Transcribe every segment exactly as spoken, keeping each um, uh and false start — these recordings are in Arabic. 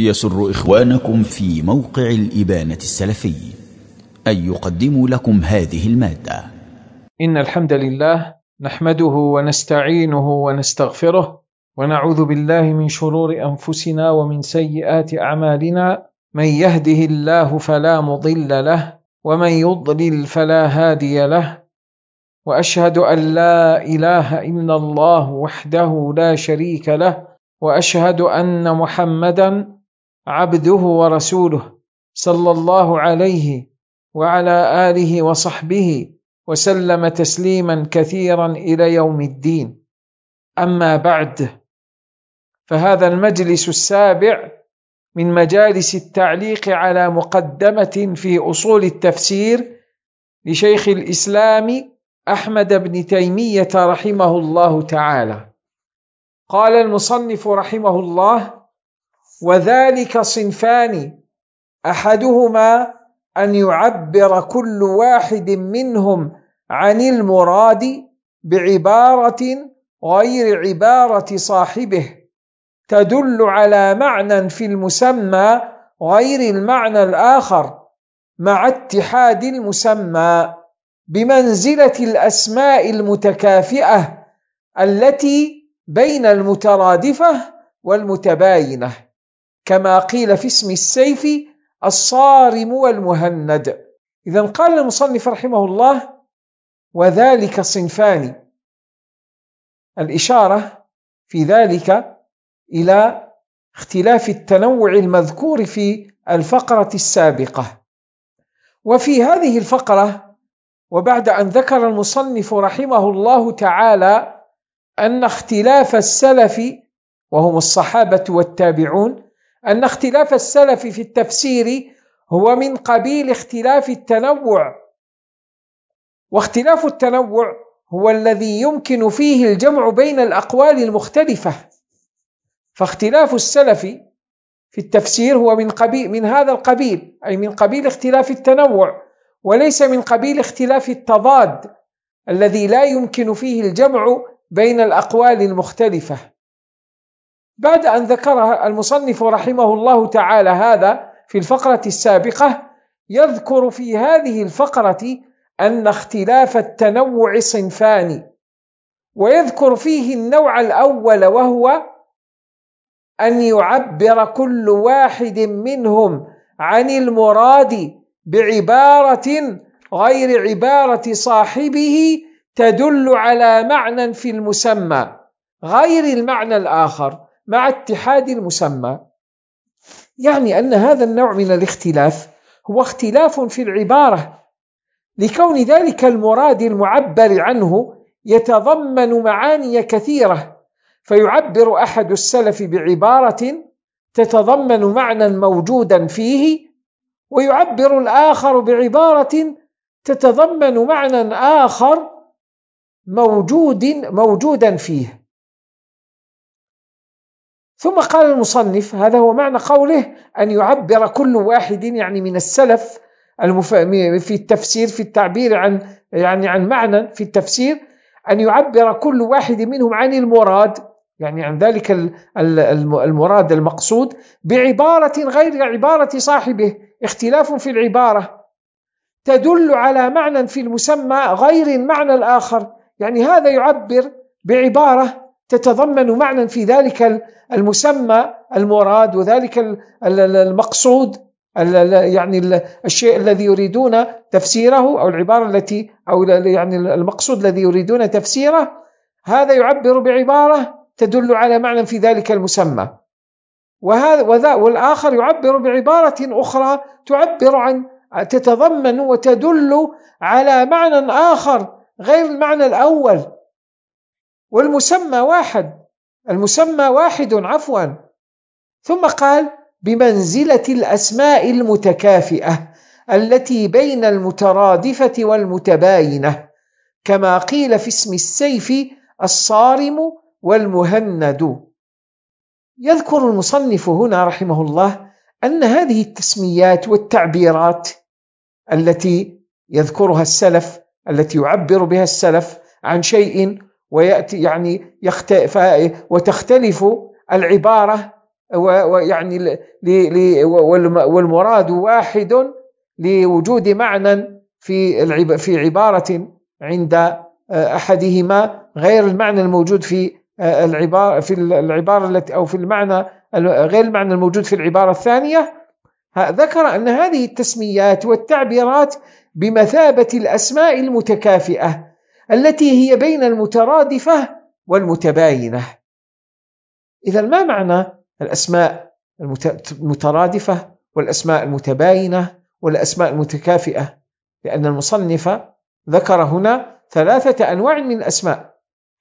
يسر إخوانكم في موقع الإبانة السلفي أن يقدموا لكم هذه المادة. إن الحمد لله نحمده ونستعينه ونستغفره ونعوذ بالله من شرور أنفسنا ومن سيئات أعمالنا. من يهده الله فلا مضل له ومن يضلل فلا هادي له، وأشهد أن لا إله إلا الله وحده لا شريك له، وأشهد أن محمدا عبده ورسوله صلى الله عليه وعلى آله وصحبه وسلم تسليما كثيرا إلى يوم الدين. أما بعد، فهذا المجلس السابع من مجالس التعليق على مقدمة في أصول التفسير لشيخ الإسلام أحمد بن تيمية رحمه الله تعالى. قال المصنف رحمه الله: وذلك صنفان، أحدهما أن يعبر كل واحد منهم عن المراد بعبارة غير عبارة صاحبه تدل على معنى في المسمى غير المعنى الآخر، مع اتحاد المسمى بمنزلة الأسماء المتكافئة التي بين المترادفة والمتباينة، كما قيل في اسم السيف الصارم والمهند. إذن قال المصنف رحمه الله: وذلك صنفان، الإشارة في ذلك إلى اختلاف التنوع المذكور في الفقرة السابقة. وفي هذه الفقرة، وبعد أن ذكر المصنف رحمه الله تعالى أن اختلاف السلف وهم الصحابة والتابعون، أن اختلاف السلف في التفسير هو من قبيل اختلاف التنوع، واختلاف التنوع هو الذي يمكن فيه الجمع بين الأقوال المختلفة. فاختلاف السلف في التفسير هو من قبيل من هذا القبيل، أي من قبيل اختلاف التنوع، وليس من قبيل اختلاف التضاد الذي لا يمكن فيه الجمع بين الأقوال المختلفة. بعد أن ذكر المصنف رحمه الله تعالى هذا في الفقرة السابقة، يذكر في هذه الفقرة أن اختلاف التنوع صنفان، ويذكر فيه النوع الأول، وهو أن يعبر كل واحد منهم عن المراد بعبارة غير عبارة صاحبه تدل على معنى في المسمى غير المعنى الآخر، مع اتحاد المسمى. يعني أن هذا النوع من الاختلاف هو اختلاف في العبارة، لكون ذلك المراد المعبر عنه يتضمن معاني كثيرة، فيعبر أحد السلف بعبارة تتضمن معنى موجودا فيه، ويعبر الآخر بعبارة تتضمن معنى آخر موجود موجودا فيه. ثم قال المصنف: هذا هو معنى قوله أن يعبر كل واحد، يعني من السلف في التفسير، في التعبير عن يعني عن معنى في التفسير، أن يعبر كل واحد منهم عن المراد، يعني عن ذلك المراد المقصود، بعبارة غير عبارة صاحبه، اختلاف في العبارة تدل على معنى في المسمى غير المعنى الآخر. يعني هذا يعبر بعبارة تتضمن معنى في ذلك المسمى المراد وذلك المقصود، يعني الشيء الذي يريدون تفسيره، أو العبارة التي أو يعني المقصود الذي يريدون تفسيره، هذا يعبر بعبارة تدل على معنى في ذلك المسمى، وهذا والآخر يعبر بعبارة أخرى تعبر عن تتضمن وتدل على معنى آخر غير المعنى الأول، والمسمى واحد المسمى واحد عفوا. ثم قال: بمنزلة الأسماء المتكافئة التي بين المترادفة والمتباينة، كما قيل في اسم السيف الصارم والمهند. يذكر المصنف هنا رحمه الله أن هذه التسميات والتعبيرات التي يذكرها السلف، التي يعبر بها السلف عن شيء ويأتي يعني يختلف وتختلف العبارة ويعني والمراد واحد لوجود معنى في في عبارة عند أحدهما غير المعنى الموجود في العبارة في العبارة التي أو في المعنى غير المعنى الموجود في العبارة الثانية. ذكر أن هذه التسميات والتعبيرات بمثابة الأسماء المتكافئة التي هي بين المترادفة والمتباينة. إذا ما معنى الأسماء المترادفة والأسماء المتباينة والأسماء المتكافئة؟ لأن المصنف ذكر هنا ثلاثة أنواع من الأسماء.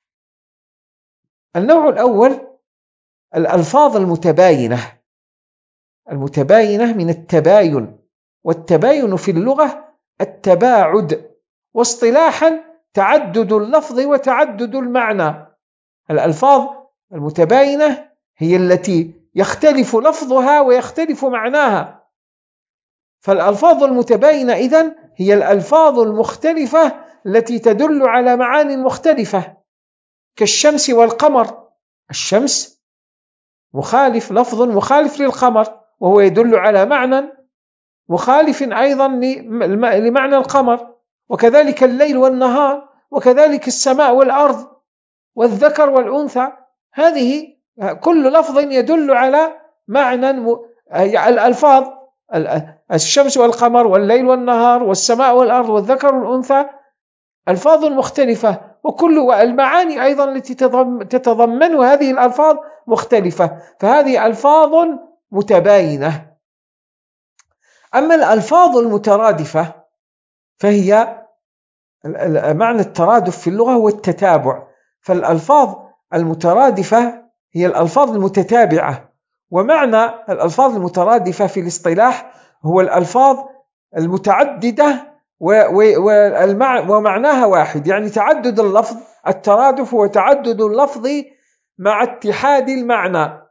النوع الأول الألفاظ المتباينة. المتباينة من التباين، والتباين في اللغة التباعد، واصطلاحا تعدد اللفظ وتعدد المعنى. الألفاظ المتباينة هي التي يختلف لفظها ويختلف معناها. فالألفاظ المتباينة إذن هي الألفاظ المختلفة التي تدل على معاني مختلفة، كالشمس والقمر. الشمس مخالف، لفظ مخالف للقمر، وهو يدل على معنى مخالف أيضا لمعنى القمر. وكذلك الليل والنهار، وكذلك السماء والأرض والذكر والأنثى. هذه كل لفظ يدل على معنى م... الألفاظ الشمس والقمر والليل والنهار والسماء والأرض والذكر والأنثى ألفاظ مختلفة، وكل المعاني أيضا التي تتضمن هذه الألفاظ مختلفة، فهذه ألفاظ متباينة. أما الألفاظ المترادفة فهي معنى الترادف في اللغة هو التتابع. فالألفاظ المترادفة هي الألفاظ المتتابعة، ومعنى الألفاظ المترادفة في الاصطلاح هو الألفاظ المتعددة ومعناها واحد، يعني تعدد اللفظ. الترادف هو تعدد اللفظ مع اتحاد المعنى.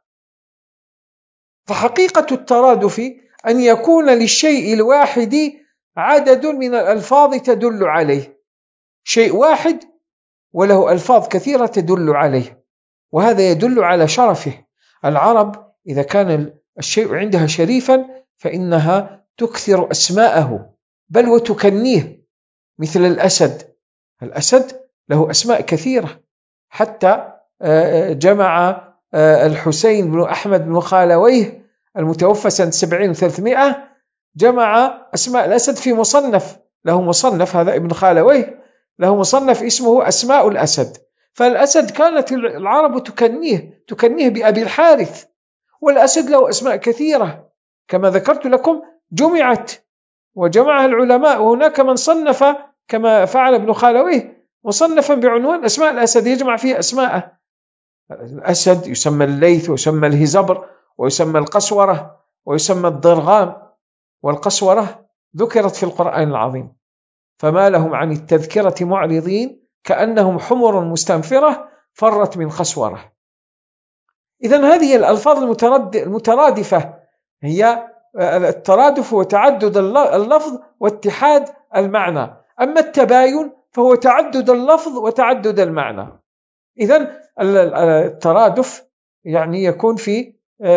فحقيقة الترادف أن يكون للشيء الواحد عدد من الألفاظ تدل عليه، شيء واحد وله ألفاظ كثيرة تدل عليه، وهذا يدل على شرفه. العرب إذا كان الشيء عندها شريفا فإنها تكثر أسماءه بل وتكنيه، مثل الأسد. الأسد له أسماء كثيرة، حتى جمع الحسين بن أحمد بن خالويه المتوفى سنة سبعين وثلاثمائة، جمع أسماء الأسد في مصنف له، مصنف هذا ابن خالويه له مصنف اسمه أسماء الأسد. فالأسد كانت العرب تكنيه تكنيه بأبي الحارث، والأسد له أسماء كثيرة كما ذكرت لكم، جمعت وجمعها العلماء، وهناك من صنف كما فعل ابن خالويه مصنفا بعنوان أسماء الأسد يجمع فيه أسماءه. الأسد يسمى الليث ويسمى الهزبر ويسمى القسورة ويسمى الضرغام، والقسورة ذكرت في القرآن العظيم، فما لهم عن التذكرة معرضين كأنهم حمر مستنفرة فرت من قسورة. إذن هذه الألفاظ المترادفة هي الترادف وتعدد اللفظ واتحاد المعنى. أما التباين فهو تعدد اللفظ وتعدد المعنى. إذن الترادف يعني يكون في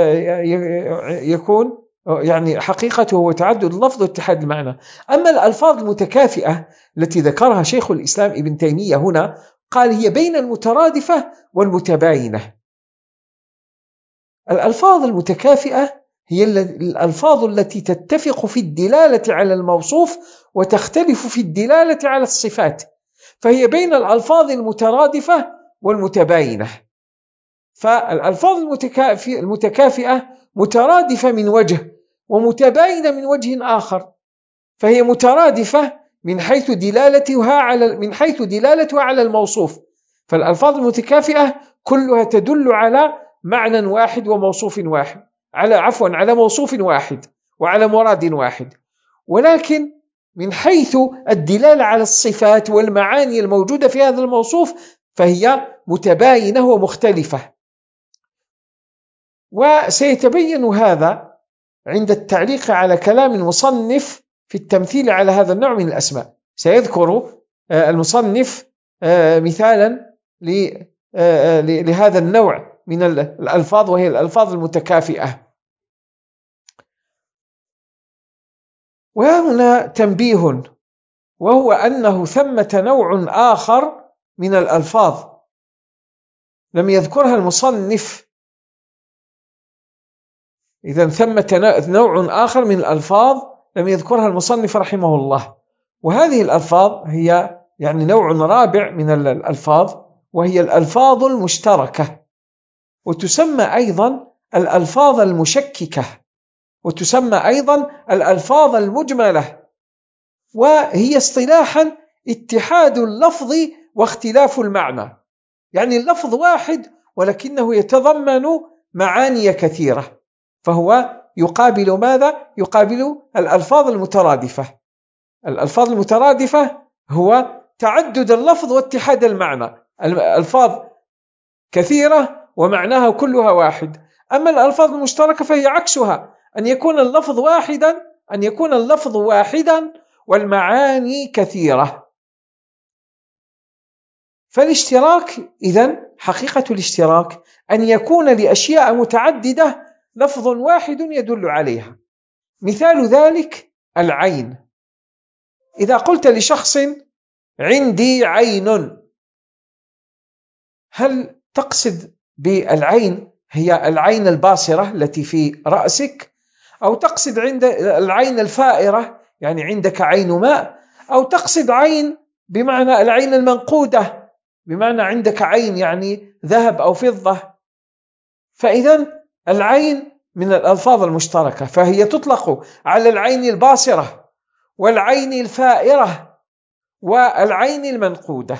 يكون يعني حقيقته هو تعدد اللفظ واتحاد المعنى. أما الألفاظ المتكافئة التي ذكرها شيخ الإسلام ابن تيمية هنا، قال هي بين المترادفة والمتباينة. الألفاظ المتكافئة هي الألفاظ التي تتفق في الدلالة على الموصوف وتختلف في الدلالة على الصفات، فهي بين الألفاظ المترادفة والمتباينة. فالألفاظ المتكافئة مترادفة من وجه ومتباينة من وجه آخر، فهي مترادفة من حيث دلالتها على من حيث دلالتها على الموصوف. فالألفاظ المتكافئة كلها تدل على معنى واحد وموصوف واحد، على عفوا على موصوف واحد وعلى مراد واحد، ولكن من حيث الدلالة على الصفات والمعاني الموجودة في هذا الموصوف فهي متباينة ومختلفة. وسيتبين هذا عند التعليق على كلام المصنف في التمثيل على هذا النوع من الأسماء. سيذكر المصنف مثالا لهذا النوع من الألفاظ، وهي الألفاظ المتكافئة. وهنا تنبيه، وهو أنه ثمة نوع آخر من الألفاظ لم يذكرها المصنف. إذن ثمة نوع آخر من الألفاظ لم يذكرها المصنف رحمه الله، وهذه الألفاظ هي يعني نوع رابع من الألفاظ، وهي الألفاظ المشتركة، وتسمى أيضا الألفاظ المشككة، وتسمى أيضا الألفاظ المجملة، وهي اصطلاحا اتحاد اللفظ واختلاف المعنى. يعني اللفظ واحد ولكنه يتضمن معاني كثيرة، فهو يقابل ماذا؟ يقابل الألفاظ المترادفة. الألفاظ المترادفة هو تعدد اللفظ واتحاد المعنى، الألفاظ كثيرة ومعناها كلها واحد. أما الألفاظ المشتركة فهي عكسها، أن يكون اللفظ واحدا أن يكون اللفظ واحدا والمعاني كثيرة. فالاشتراك إذن حقيقة الاشتراك أن يكون لأشياء متعددة لفظ واحد يدل عليها. مثال ذلك العين. إذا قلت لشخص عندي عين، هل تقصد بالعين هي العين الباصرة التي في رأسك، أو تقصد عند العين الفائرة يعني عندك عين ماء، أو تقصد عين بمعنى العين المنقودة بمعنى عندك عين يعني ذهب أو فضة؟ فإذن العين من الألفاظ المشتركة، فهي تطلق على العين الباصرة والعين الفائرة والعين المنقودة.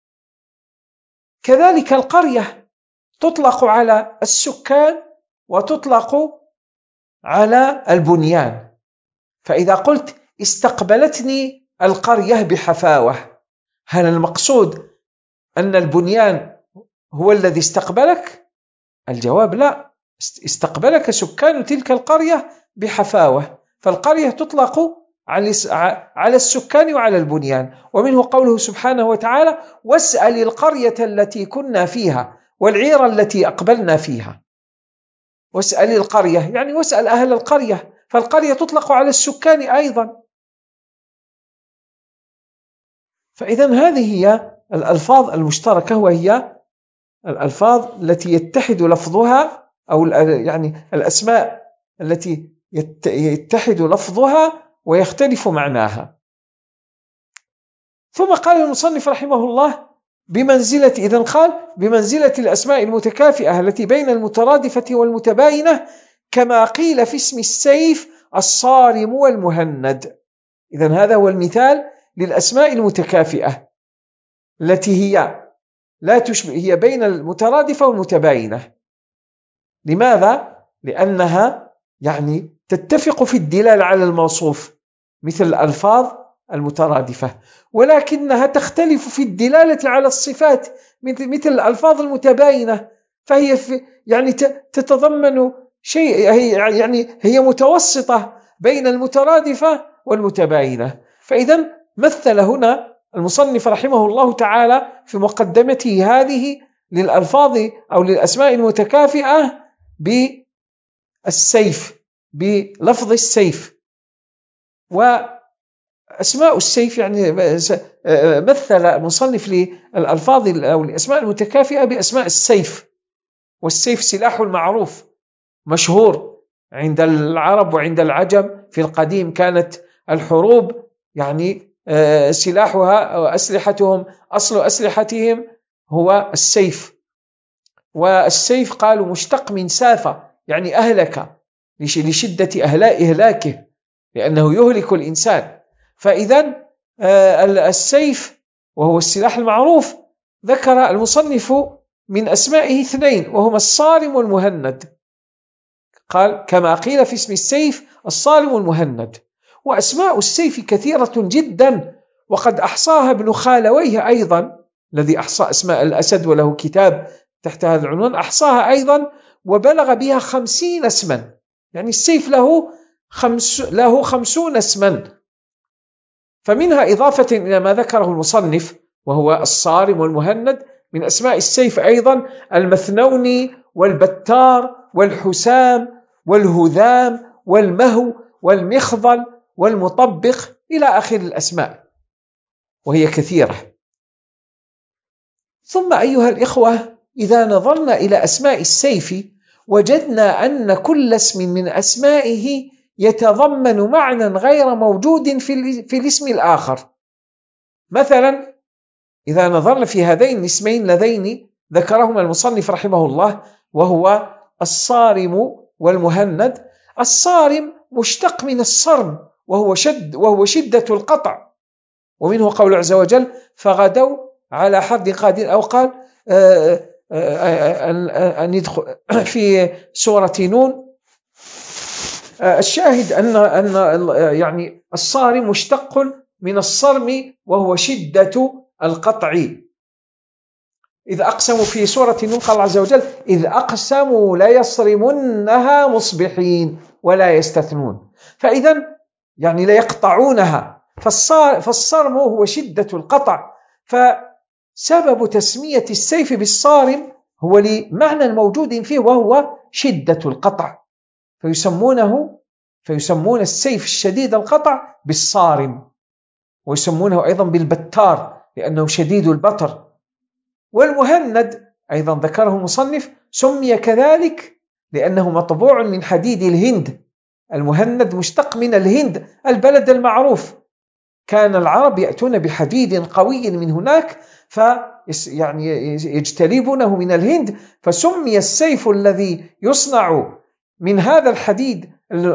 كذلك القرية تطلق على السكان وتطلق على البنيان. فإذا قلت استقبلتني القرية بحفاوة، هل المقصود أن البنيان هو الذي استقبلك؟ الجواب لا، استقبلك سكان تلك القرية بحفاوة. فالقرية تطلق على السكان وعلى البنيان. ومنه قوله سبحانه وتعالى واسأل القرية التي كنا فيها والعير التي أقبلنا فيها. واسأل القرية يعني واسأل أهل القرية، فالقرية تطلق على السكان أيضا. فإذن هذه هي الألفاظ المشتركة، وهي الألفاظ التي يتحد لفظها، أو يعني الأسماء التي يتحد لفظها ويختلف معناها. ثم قال المصنف رحمه الله بمنزلة إذن قال بمنزلة الأسماء المتكافئة التي بين المترادفة والمتباينة، كما قيل في اسم السيف الصارم والمهند. إذن هذا هو المثال للأسماء المتكافئة التي هي لا تشبه، هي بين المترادفة والمتباينة. لماذا؟ لأنها يعني تتفق في الدلالة على الموصوف مثل الألفاظ المترادفة، ولكنها تختلف في الدلالة على الصفات مثل الألفاظ المتباينة، فهي في يعني تتضمن شيء، هي يعني هي متوسطة بين المترادفة والمتباينة. فإذا مثل هنا المصنف رحمه الله تعالى في مقدمته هذه للألفاظ أو للأسماء المتكافئة بالسيف، بلفظ السيف. وأسماء السيف يعني مثل المصنف للألفاظ أو الأسماء المتكافئة بأسماء السيف، والسيف سلاح معروف مشهور عند العرب وعند العجم. في القديم كانت الحروب يعني سلاحها وأسلحتهم أصل أسلحتهم هو السيف. والسيف قالوا مشتق من سافة يعني أهلك، لشدة إهلاكه لأنه يهلك الإنسان. فإذن السيف وهو السلاح المعروف ذكر المصنف من أسمائه اثنين، وهما الصارم والمهند. قال كما قيل في اسم السيف الصارم والمهند. وأسماء السيف كثيرة جدا، وقد أحصاها ابن خالويه أيضا الذي أحصى أسماء الأسد وله كتاب تحت هذا العنوان، أحصاها أيضا وبلغ بها خمسين اسما. يعني السيف له, خمس له خمسون اسما. فمنها إضافة إلى ما ذكره المصنف وهو الصارم والمهند، من أسماء السيف أيضا المثنوني والبتار والحسام والهذام والمهو والمخضل والمطبق إلى آخر الأسماء، وهي كثيرة. ثم أيها الإخوة، إذا نظرنا إلى أسماء السيف وجدنا أن كل اسم من أسمائه يتضمن معنى غير موجود في الاسم الآخر. مثلا إذا نظرنا في هذين الاسمين اللذين ذكرهما المصنف رحمه الله، وهو الصارم والمهند. الصارم مشتق من الصرم، وهو شد وهو شدة القطع، ومنه قول عز وجل فغدوا على حرد قادر، أو قال أن يدخل في سورة نون. الشاهد أن أن يعني الصارم مشتق من الصرم وهو شدة القطع. إذ أقسموا في سورة نون قال عز وجل إذ أقسموا ليصرمنها مصبحين ولا يستثنون، فإذا يعني ليقطعونها، فالصرم هو شدة القطع. فسبب تسمية السيف بالصارم هو لمعنى موجود فيه وهو شدة القطع، فيسمونه فيسمون السيف الشديد القطع بالصارم، ويسمونه أيضا بالبتار لأنه شديد البطر. والمهند أيضا ذكره المصنف سمي كذلك لأنه مطبوع من حديد الهند. المهند مشتق من الهند البلد المعروف، كان العرب يأتون بحديد قوي من هناك يعني يجتلبونه من الهند، فسمي السيف الذي يصنع من هذا الحديد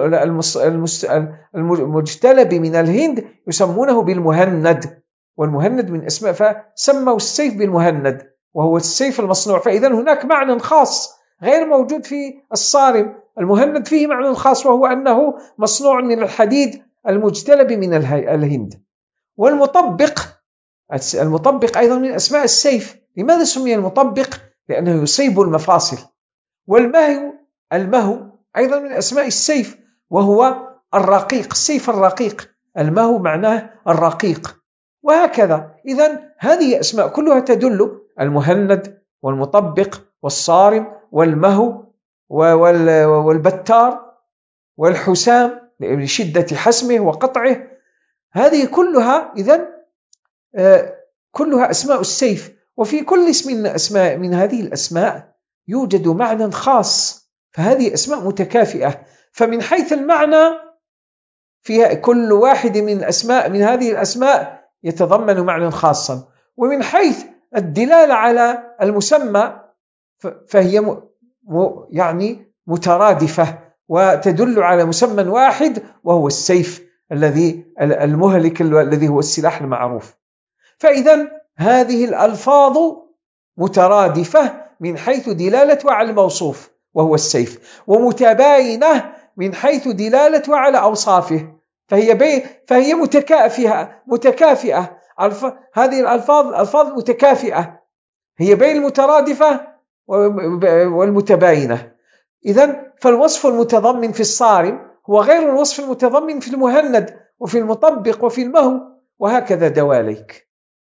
المجتلب من الهند يسمونه بالمهند، والمهند من اسماء، فسموا السيف بالمهند وهو السيف المصنوع. فإذا هناك معنى خاص غير موجود في الصارم. المهند فيه معنى خاص وهو أنه مصنوع من الحديد المجتلب من الهند. والمطبق، المطبق أيضا من أسماء السيف. لماذا سمي المطبق؟ لأنه يصيب المفاصل. والمهو، المهو أيضا من أسماء السيف وهو الرقيق، السيف الرقيق، المهو معناه الرقيق، وهكذا. إذن هذه أسماء كلها تدل، المهند والمطبق والصارم والمهو والبتار والحسام لشدة حسمه وقطعه، هذه كلها إذن كلها أسماء السيف. وفي كل اسم من أسماء من هذه الأسماء يوجد معنى خاص، فهذه أسماء متكافئة. فمن حيث المعنى فيها كل واحد من أسماء من هذه الأسماء يتضمن معنى خاصا، ومن حيث الدلالة على المسمى فهي يعني مترادفة وتدل على مسمى واحد وهو السيف الذي المهلك الذي هو السلاح المعروف. فإذا هذه الألفاظ مترادفة من حيث دلالتها على الموصوف وهو السيف، ومتباينة من حيث دلالتها على أوصافه، فهي بي فهي متكافئة متكافئة الف... هذه الألفاظ الألفاظ متكافئة، هي بين المترادفة والمتباينة. إذن فالوصف المتضمن في الصارم هو غير الوصف المتضمن في المهند وفي المطبق وفي المهو، وهكذا دواليك.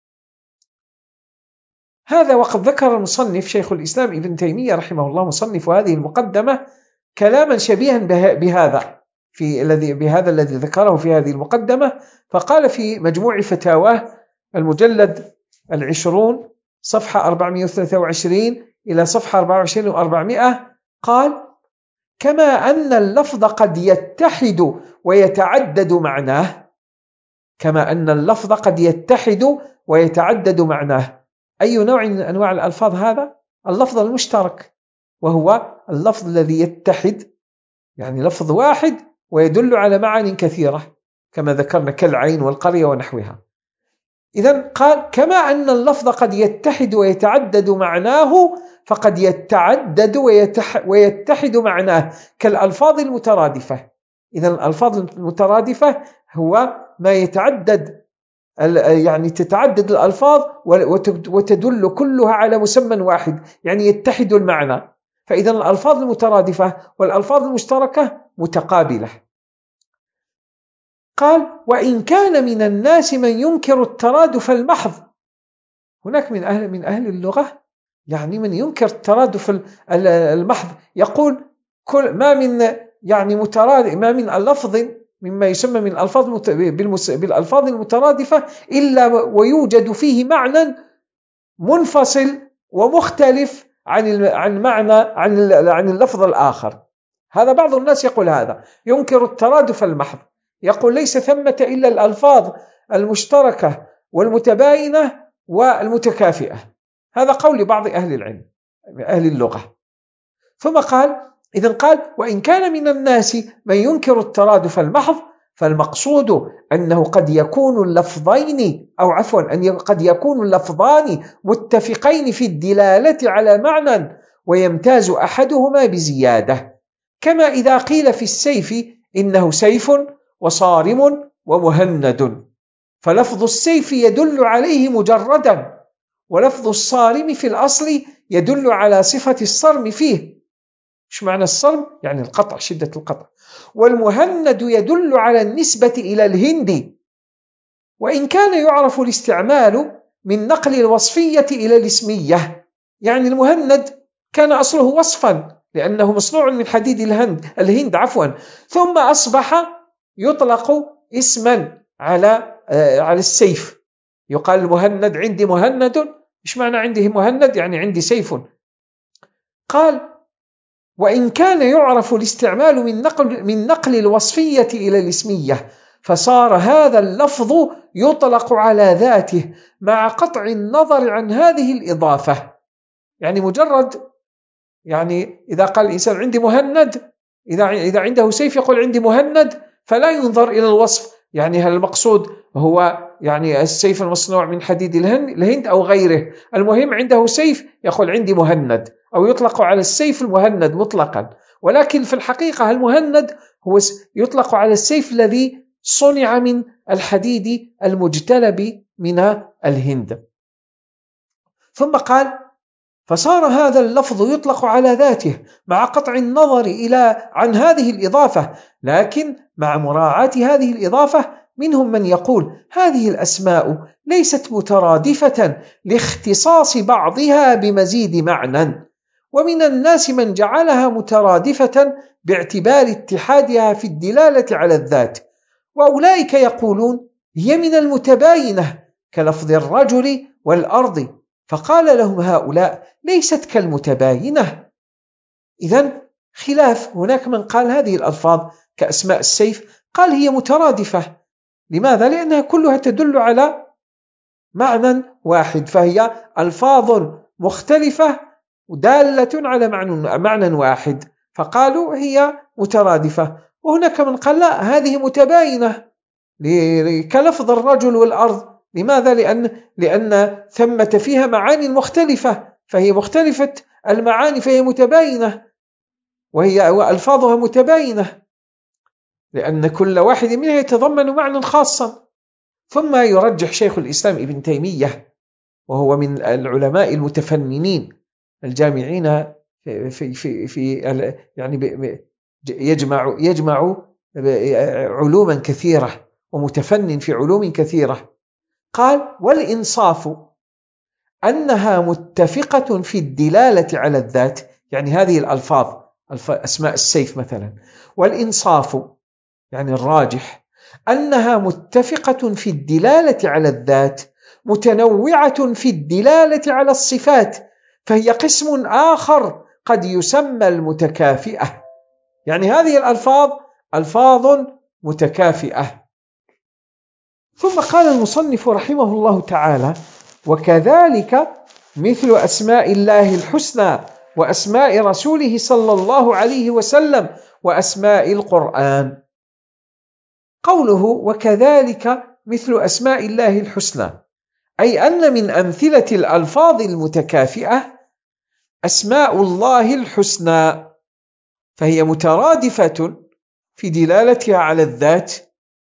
هذا وقد ذكر المصنف شيخ الإسلام ابن تيمية رحمه الله مصنف هذه المقدمة كلاما شبيها بهذا في الذي بهذا الذي ذكره في هذه المقدمة، فقال في مجموع فتاواه المجلد العشرون صفحة أربعمائة وثلاثة وعشرين إلى صفحة أربعة وعشرين وأربعمائة، قال كما أن اللفظ قد يتحد ويتعدد معناه، كما أن اللفظ قد يتحد ويتعدد معناه. أي نوع من أنواع الألفاظ هذا؟ اللفظ المشترك، وهو اللفظ الذي يتحد، يعني لفظ واحد ويدل على معاني كثيرة كما ذكرنا كالعين والقرية ونحوها. إذن قال كما أن اللفظ قد يتحد ويتعدد معناه فقد يتعدد ويتح ويتحد معناه كالألفاظ المترادفة. إذن الألفاظ المترادفة هو ما يتعدد، يعني تتعدد الألفاظ وتدل كلها على مسمى واحد، يعني يتحد المعنى. فإذا الألفاظ المترادفة والألفاظ المشتركة متقابلة. قال وإن كان من الناس من ينكر الترادف المحض، هناك من أهل من أهل اللغة يعني من ينكر الترادف المحض يقول كل ما من يعني مترادف، ما من لفظ مما يسمى من الألفاظ بالألفاظ المترادفة إلا ويوجد فيه معنى منفصل ومختلف عن عن معنى عن عن اللفظ الآخر. هذا بعض الناس يقول هذا، ينكر الترادف المحض، يقول ليس ثمة إلا الألفاظ المشتركة والمتباينة والمتكافئة. هذا قول بعض أهل العلم أهل اللغة. ثم قال إذن قال وإن كان من الناس من ينكر الترادف المحض فالمقصود أنه قد يكون اللفظين أو عفوا أن قد يكون اللفظان متفقين في الدلالة على معنى ويمتاز أحدهما بزيادة، كما إذا قيل في السيف إنه سيف وصارم ومهند، فلفظ السيف يدل عليه مجردا، ولفظ الصارم في الأصل يدل على صفة الصرم فيه. إيش معنى الصرم؟ يعني القطع، شدة القطع. والمهند يدل على النسبة إلى الهند، وإن كان يعرف الاستعمال من نقل الوصفية إلى الاسمية، يعني المهند كان أصله وصفا لأنه مصنوع من حديد الهند الهند عفوا ثم أصبح يطلق اسما على آه على السيف، يقال المهند عندي مهند. إيش معنى عنده مهند؟ يعني عندي سيف. قال وإن كان يعرف الاستعمال من نقل, من نقل الوصفية إلى الاسمية فصار هذا اللفظ يطلق على ذاته مع قطع النظر عن هذه الإضافة. يعني مجرد يعني إذا قال الإنسان عندي مهند، إذا إذا عنده سيف يقول عندي مهند، فلا ينظر إلى الوصف، يعني هل المقصود هو يعني السيف المصنوع من حديد الهند أو غيره، المهم عنده سيف يقول عندي مهند، أو يطلق على السيف المهند مطلقا. ولكن في الحقيقة المهند هو يطلق على السيف الذي صنع من الحديد المجتلب من الهند. ثم قال فصار هذا اللفظ يطلق على ذاته مع قطع النظر إلى عن هذه الإضافة، لكن مع مراعاة هذه الإضافة منهم من يقول هذه الأسماء ليست مترادفة لاختصاص بعضها بمزيد معنى، ومن الناس من جعلها مترادفة باعتبار اتحادها في الدلالة على الذات، وأولئك يقولون هي من المتباينة كلفظ الرجل والأرض، فقال لهم هؤلاء ليست كالمتباينة. إذن خلاف، هناك من قال هذه الألفاظ كأسماء السيف قال هي مترادفة. لماذا؟ لأنها كلها تدل على معنى واحد، فهي ألفاظ مختلفة دالة على معنى, معنى واحد، فقالوا هي مترادفة. وهناك من قال لا، هذه متباينة كلفظ الرجل والأرض. لماذا؟ لأن, لأن ثمة فيها معاني مختلفة، فهي مختلفة المعاني فهي متباينة، وهي ألفاظها متباينة لأن كل واحد منها يتضمن معنى خاصا. ثم يرجح شيخ الإسلام ابن تيمية، وهو من العلماء المتفننين الجامعين في, في, في, في يعني يجمع, يجمع علوما كثيرة ومتفنن في علوم كثيرة. قال والإنصاف أنها متفقة في الدلالة على الذات، يعني هذه الألفاظ أسماء السيف مثلا، والإنصاف يعني الراجح أنها متفقة في الدلالة على الذات متنوعة في الدلالة على الصفات، فهي قسم آخر قد يسمى المتكافئة. يعني هذه الألفاظ ألفاظ متكافئة. ثم قال المصنف رحمه الله تعالى وكذلك مثل أسماء الله الحسنى وأسماء رسوله صلى الله عليه وسلم وأسماء القرآن. قوله وكذلك مثل أسماء الله الحسنى أي أن من أمثلة الألفاظ المتكافئة أسماء الله الحسنى، فهي مترادفة في دلالتها على الذات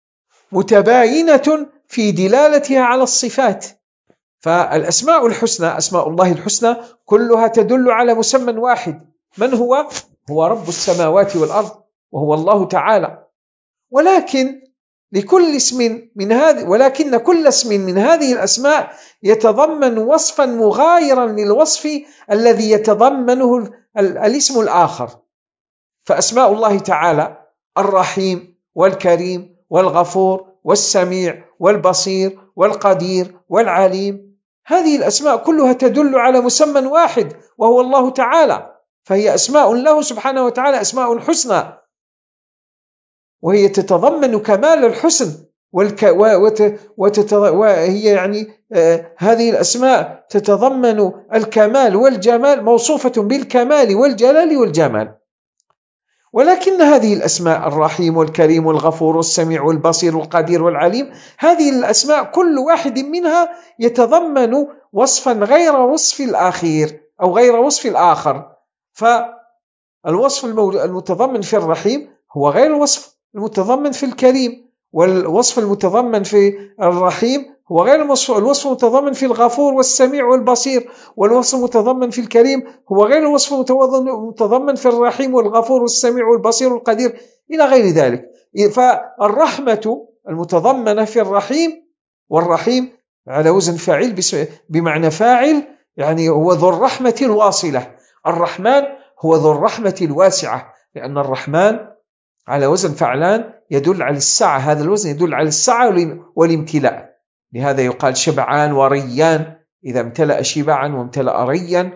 متباينة في دلالتها على الصفات. فالأسماء الحسنى أسماء الله الحسنى كلها تدل على مسمى واحد، من هو؟ هو رب السماوات والأرض، وهو الله تعالى. ولكن لكل اسم من هذه ولكن كل اسم من هذه الأسماء يتضمن وصفا مغايرا للوصف الذي يتضمنه الاسم الآخر. فأسماء الله تعالى الرحيم والكريم والغفور والسميع والبصير والقدير والعليم، هذه الأسماء كلها تدل على مسمى واحد وهو الله تعالى، فهي أسماء له سبحانه وتعالى، أسماء حسنى، وهي تتضمن كمال الحسن والك... وت... وتت... وهي يعني آه هذه الأسماء تتضمن الكمال والجمال، موصوفة بالكمال والجلال والجمال. ولكن هذه الأسماء الرحيم والكريم والغفور والسميع والبصير والقدير والعليم، هذه الأسماء كل واحد منها يتضمن وصفا غير وصف الآخر أو غير وصف الآخر. فالوصف المتضمن في الرحيم هو غير الوصف المتضمن في الكريم، والوصف المتضمن في الرحيم هو غير الوصف المتضمن في الغفور والسميع والبصير، والوصف المتضمن في الكريم هو غير الوصف المتضمن في الرحيم والغفور والسميع والبصير والقدير إلى غير ذلك. فالرحمة المتضمنة في الرحيم، والرحيم على وزن فاعل بمعنى فاعل، يعني هو ذو الرحمة الواصلة. الرحمن هو ذو الرحمة الواسعة، لأن الرحمن على وزن فعلان يدل على السعة، هذا الوزن يدل على السعة والامتلاء، لهذا يقال شبعان وريان، إذا امتلأ شبعا وامتلأ ريا.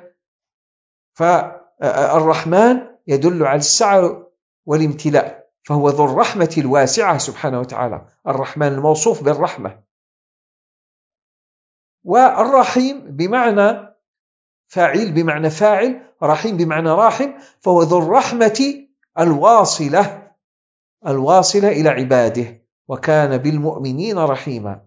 فالرحمن يدل على السعة والامتلاء، فهو ذو الرحمة الواسعة سبحانه وتعالى، الرحمن الموصوف بالرحمة. والرحيم بمعنى فاعل بمعنى فاعل، رحيم بمعنى راحم، فهو ذو الرحمة الواصلة الواصلة إلى عباده، وكان بالمؤمنين رحيما.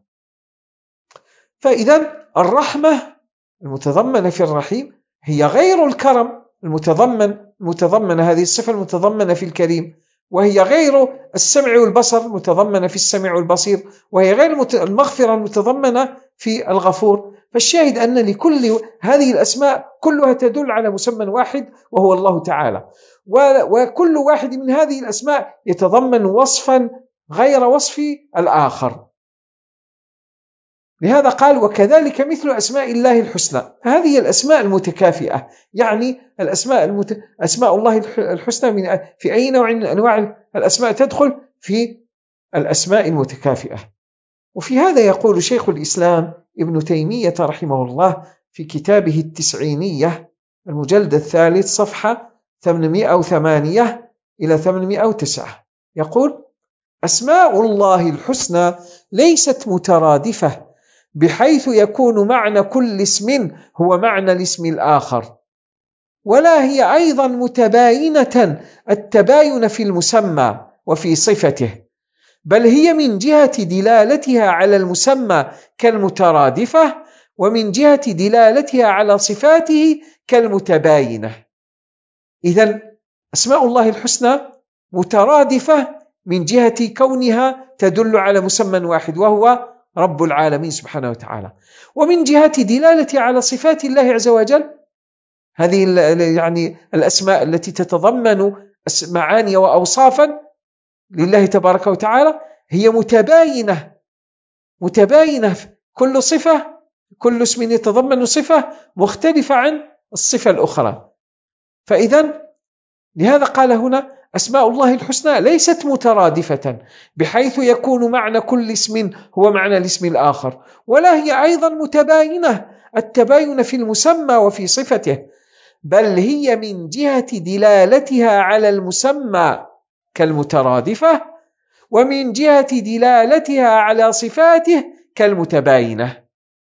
فإذا الرحمة المتضمنة في الرحيم هي غير الكرم المتضمن المتضمن هذه الصفة المتضمنة في الكريم، وهي غير السمع والبصر المتضمنة في السمع والبصير، وهي غير المغفرة المتضمنة في الغفور. فالشاهد أن لكل هذه الأسماء كلها تدل على مسمى واحد وهو الله تعالى، وكل واحد من هذه الأسماء يتضمن وصفا غير وصف الآخر. لهذا قال وكذلك مثل أسماء الله الحسنى. هذه الأسماء المتكافئة، يعني الأسماء المت... أسماء الله الحسنى من في أي نوع من أنواع الأسماء تدخل؟ في الأسماء المتكافئة. وفي هذا يقول شيخ الإسلام ابن تيمية رحمه الله في كتابه التسعينية المجلد الثالث صفحة ثمانمائة وثمانية إلى ثمانمائة وتسعة، يقول أسماء الله الحسنى ليست مترادفة بحيث يكون معنى كل اسم هو معنى الاسم الآخر، ولا هي أيضا متباينة التباين في المسمى وفي صفته، بل هي من جهة دلالتها على المسمى كالمترادفة، ومن جهة دلالتها على صفاته كالمتباينة. إذن أسماء الله الحسنى مترادفة من جهة كونها تدل على مسمى واحد وهو رب العالمين سبحانه وتعالى، ومن جهة دلالة على صفات الله عز وجل، هذه يعني الأسماء التي تتضمن معاني وأوصافا لله تبارك وتعالى هي متباينة متباينة كل صفة كل اسم يتضمن صفة مختلفة عن الصفة الأخرى. فإذا لهذا قال هنا أسماء الله الحسنى ليست مترادفة بحيث يكون معنى كل اسم هو معنى الاسم الآخر، ولا هي أيضا متباينة التباين في المسمى وفي صفته، بل هي من جهة دلالتها على المسمى كالمترادفة، ومن جهة دلالتها على صفاته كالمتباينة.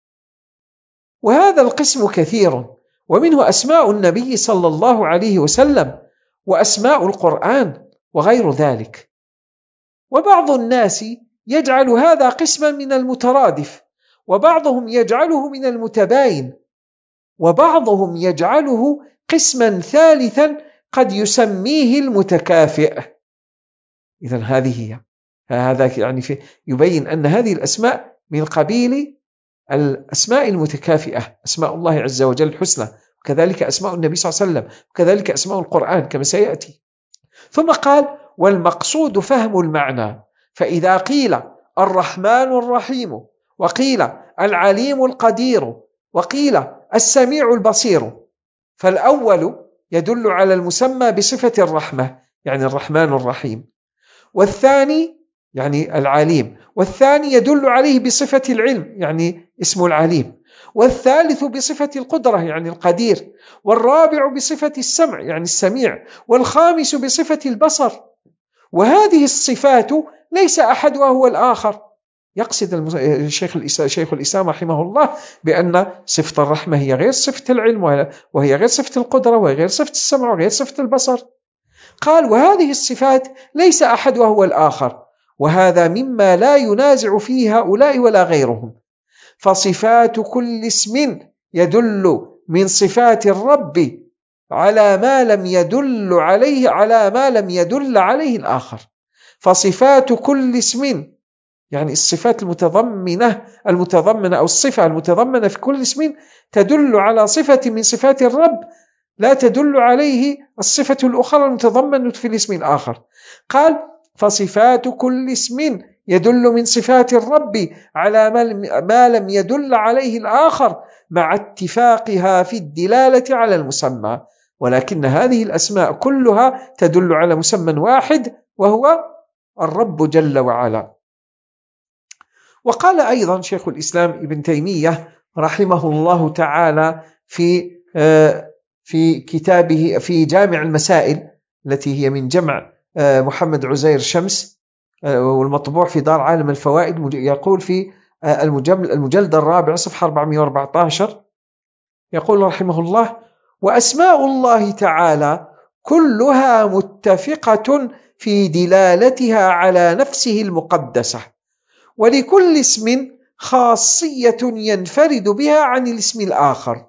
وهذا القسم كثير، ومنه أسماء النبي صلى الله عليه وسلم وأسماء القرآن وغير ذلك. وبعض الناس يجعل هذا قسما من المترادف، وبعضهم يجعله من المتباين، وبعضهم يجعله قسما ثالثا قد يسميه المتكافئ. إذن هذه هي هذا يعني في يبين أن هذه الأسماء من قبيل الأسماء المتكافئة، أسماء الله عز وجل الحسنى، وكذلك أسماء النبي صلى الله عليه وسلم، وكذلك أسماء القرآن كما سيأتي. ثم قال والمقصود فهم المعنى فإذا قيل الرحمن الرحيم، وقيل العليم القدير، وقيل السميع البصير، فالأول يدل على المسمى بصفة الرحمة يعني الرحمن الرحيم، والثاني يعني العليم، والثاني يدل عليه بصفة العلم يعني اسم العليم، والثالث بصفة القدرة يعني القدير، والرابع بصفة السمع يعني السميع، والخامس بصفة البصر. وهذه الصفات ليس أحد وهو الآخر. يقصد الشيخ شيخ الإسلام رحمه الله بأن صفة الرحمة هي غير صفة العلم، وهي غير صفة القدرة، وهي غير صفة السمع، وغير صفة البصر. قال وهذه الصفات ليس أحد وهو الآخر، وهذا مما لا ينازع فيه هؤلاء ولا غيرهم. فصفات كل اسم يدل من صفات الرب على ما لم يدل عليه على ما لم يدل عليه الآخر. فصفات كل اسم يعني الصفات المتضمنة المتضمنة أو الصفة المتضمنة في كل اسم تدل على صفة من صفات الرب لا تدل عليه الصفة الأخرى المتضمنة في الاسم الآخر. قال فصفات كل اسم يدل من صفات الرب على ما لم يدل عليه الآخر مع اتفاقها في الدلالة على المسمى، ولكن هذه الأسماء كلها تدل على مسمى واحد وهو الرب جل وعلا. وقال أيضا شيخ الإسلام ابن تيمية رحمه الله تعالى في في كتابه في جامع المسائل التي هي من جمع محمد عزير شمس والمطبوع في دار عالم الفوائد، يقول في المجلد الرابع صفحة أربعمائة وأربعة عشر يقول رحمه الله: وأسماء الله تعالى كلها متفقة في دلالتها على نفسه المقدسة، ولكل اسم خاصية ينفرد بها عن الاسم الآخر،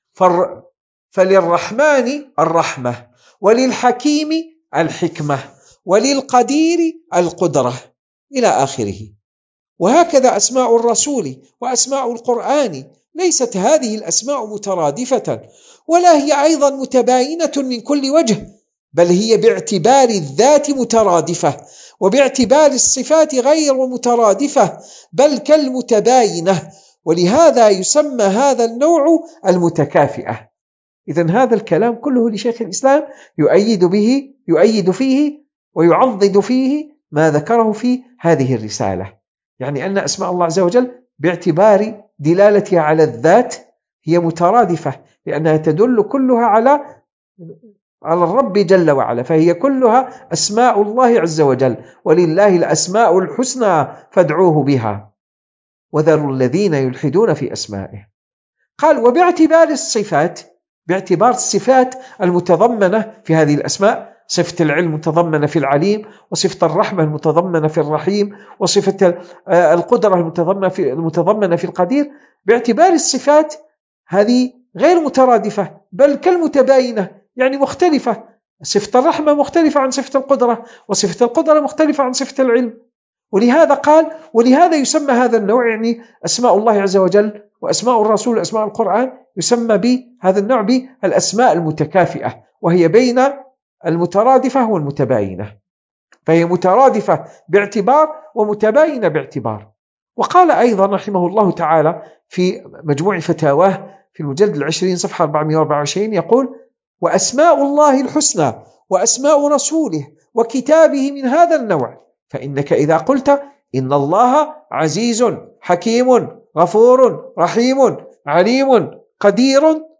فللرحمن الرحمة، وللحكيم الحكمة، وللقدير القدرة إلى آخره. وهكذا أسماء الرسول وأسماء القرآن، ليست هذه الأسماء مترادفة، ولا هي أيضا متباينة من كل وجه، بل هي باعتبار الذات مترادفة، وباعتبار الصفات غير مترادفة بل كالمتباينة، ولهذا يسمى هذا النوع المتكافئة. إذن هذا الكلام كله لشيخ الإسلام يؤيد به يؤيد فيه ويعضد فيه ما ذكره في هذه الرسالة، يعني أن أسماء الله عز وجل باعتبار دلالتها على الذات هي مترادفة، لأنها تدل كلها على على الرب جل وعلا، فهي كلها أسماء الله عز وجل، ولله الأسماء الحسنى فادعوه بها وذروا الذين يلحدون في أسمائه. قال وباعتبار الصفات، باعتبار الصفات المتضمنة في هذه الأسماء، صفة العلم المتضمنة في العليم، وصفة الرحمة المتضمنة في الرحيم، وصفة القدرة المتضمنة في المتضمنة في القدير، باعتبار الصفات هذه غير مترادفة بل كالمتباينة، يعني مختلفة. صفة الرحمة مختلفة عن صفة القدرة، وصفة القدرة مختلفة عن صفة العلم. ولهذا قال ولهذا يسمى هذا النوع، يعني أسماء الله عز وجل وأسماء الرسول وأسماء القرآن، يسمى بهذا النوع بالأسماء المتكافئة، وهي بين المترادفة والمتباينة، فهي مترادفة باعتبار ومتباينة باعتبار. وقال أيضا رحمه الله تعالى في مجموع فتاواه في المجلد العشرين صفحة أربعمائة وأربعة وعشرين يقول: وأسماء الله الحسنى وأسماء رسوله وكتابه من هذا النوع، فإنك إذا قلت إن الله عزيز حكيم غفور رحيم عليم قدير،